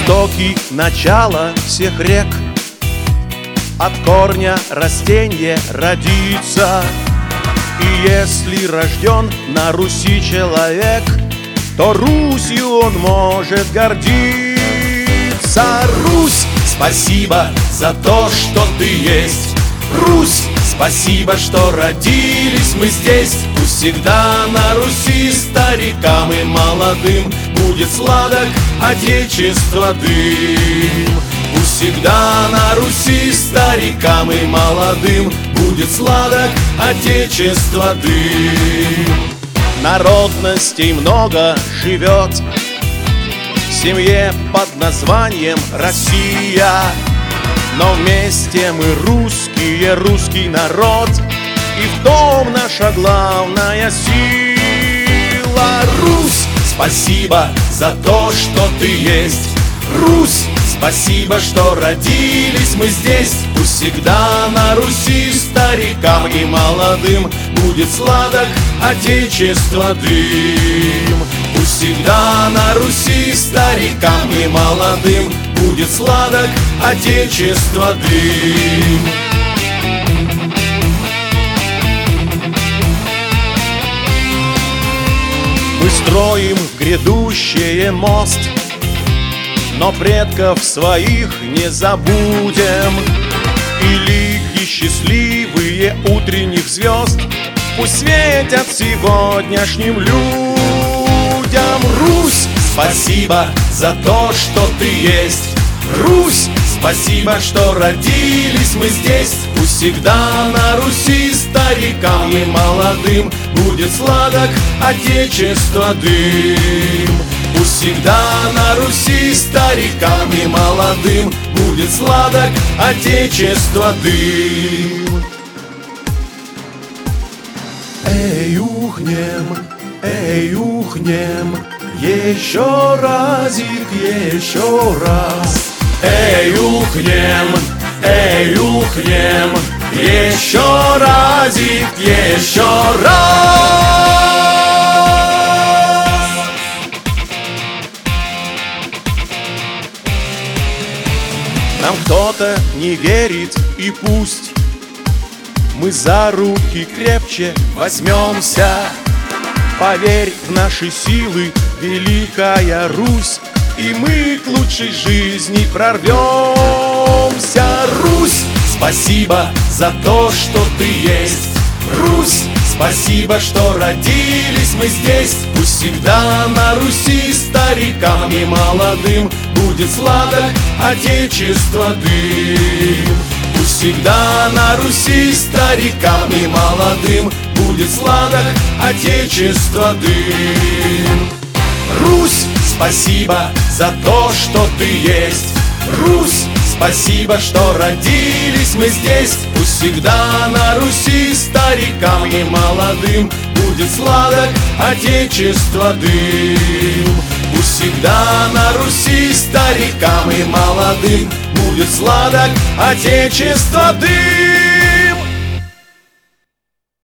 Истоки начала всех рек, от корня растение родится. И если рожден на Руси человек, то Русью он может гордиться. Русь, спасибо за то, что ты есть. Русь, спасибо, что родились мы здесь. Пусть всегда на Руси старикам и молодым будет сладок отечества дым. Пусть всегда на Руси старикам и молодым будет сладок отечества дым. Народностей много живет в семье под названием Россия, но вместе мы русские, русский народ, и в том наша главная сила. Русь, спасибо за то, что ты есть. Русь, спасибо, что родились мы здесь. Пусть всегда на Руси старикам и молодым будет сладок отечества дым. Пусть всегда на Руси старикам и молодым будет сладок отечества дым. Мы строим грядущее мост, но предков своих не забудем. И лики счастливые утренних звезд пусть светят сегодняшним людям. Русь, спасибо за то, что ты есть. Русь, спасибо, что родились мы здесь. Пусть всегда на Руси старикам и молодым будет сладок отечества дым. Пусть всегда на Руси старикам и молодым будет сладок отечества дым. Эй, ухнем, еще разик, еще раз. Эй, ухнем, еще разик, еще раз. Нам кто-то не верит, и пусть мы за руки крепче возьмемся. Поверь в наши силы, великая Русь, и мы к лучшей жизни прорвемся. Русь, спасибо за то, что ты есть. Русь, спасибо, что родились мы здесь. Пусть всегда на Руси старикам и молодым будет сладок отечества дым. Пусть всегда на Руси старикам и молодым будет сладок отечества дым. Русь, спасибо за то, что ты есть. Русь, спасибо, что родились мы здесь. Пусть всегда на Руси старикам и молодым будет сладок отечества дым. Пусть всегда на Руси старикам и молодым будет сладок отечества дым.